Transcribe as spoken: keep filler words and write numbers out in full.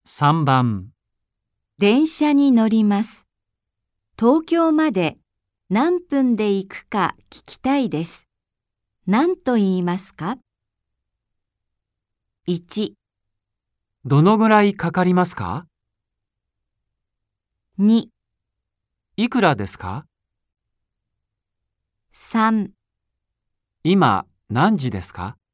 さんばん電車に乗ります。東京まで何分で行くか聞きたいです。何と言いますか？いち、 どのぐらいかかりますか？ に、 いくらですか？ さん。 今何時ですか？